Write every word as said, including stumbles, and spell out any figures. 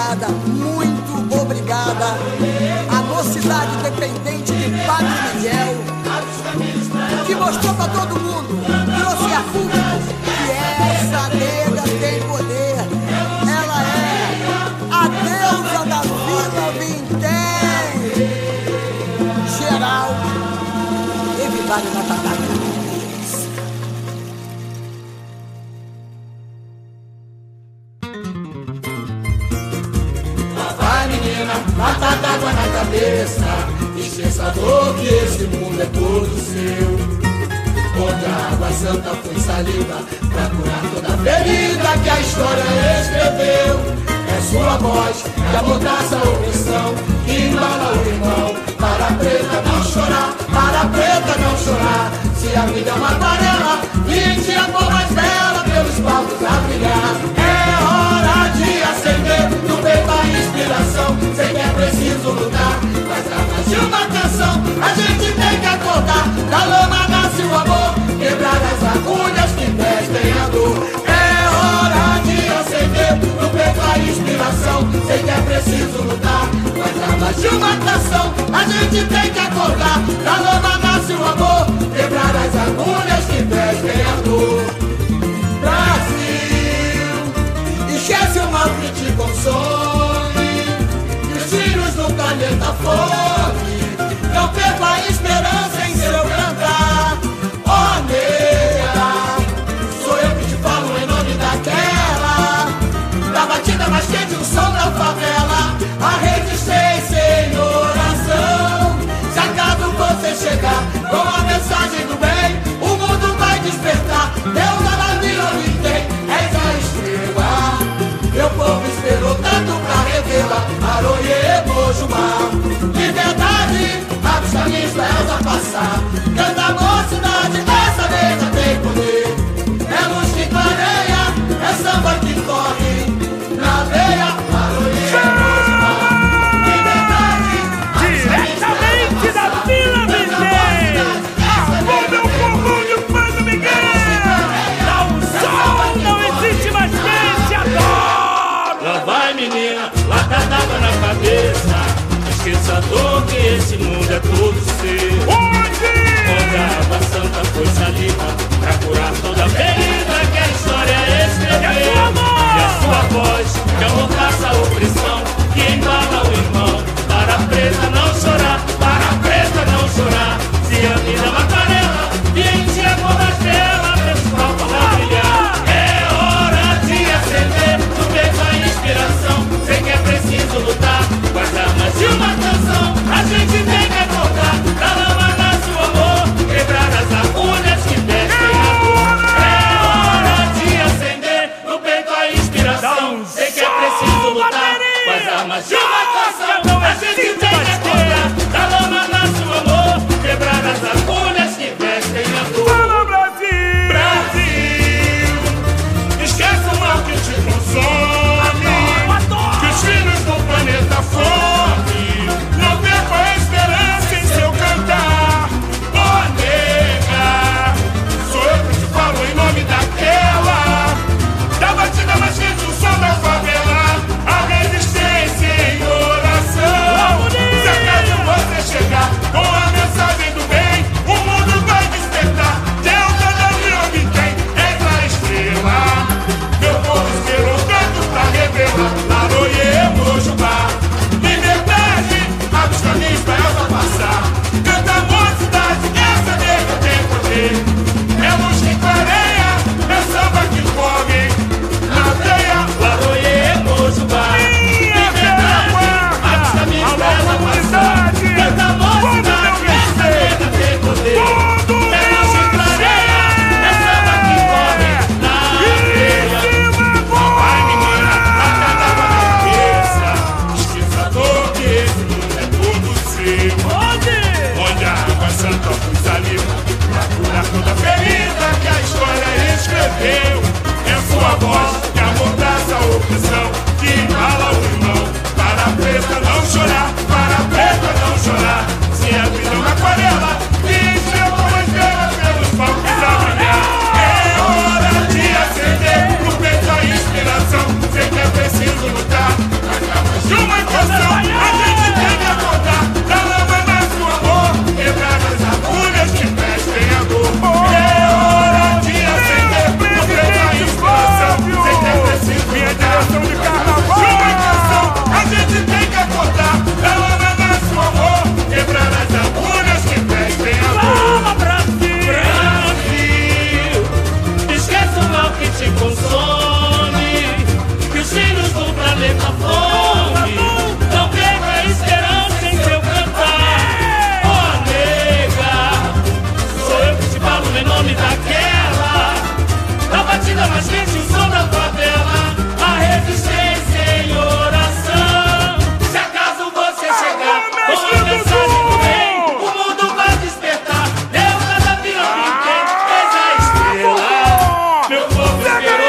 obrigada, muito obrigada à Mocidade Independente de Padre Miguel, que mostrou para todo mundo, trouxe a público, que essa nega tem poder. Ela é a deusa da Vila Vintém. Geral, everybody na tataca. Lata d'água na cabeça, esqueça a dor que esse mundo é todo seu. Onde a água santa foi saliva pra curar toda a ferida que a história escreveu. É sua voz que amordaça a opressão, que embala o irmão. Para a preta não chorar, para a preta não chorar. Se a vida é uma aquarela, pinte a cor mais bela pelos palcos a brilhar. É hora de acender no peito a inspiração. Sei que é preciso lutar, mas armas de uma canção a gente tem que acordar. Da lama nasce o amor, quebrar as agulhas que vestem a dor. É hora de acender no peito a inspiração. Sei que é preciso lutar, mas armas de uma canção a gente tem que acordar. Da lama nasce o amor, quebrar as agulhas que vestem a dor. Brasil, esquece o mal que te consome, e os filhos do planeta fome. Não perca a esperança em seu cantar. Ó nega, sou eu que te falo em nome daquela, da batida mais quente, o som da favela. A resistência em oração, se acaso você chegar, vida mais quente, o som da favela, a resistência em oração. Se acaso você chegar com a mensagem do bem, o mundo vai despertar. Deus cada vila que tem, eis a estrela. Meu povo esperou.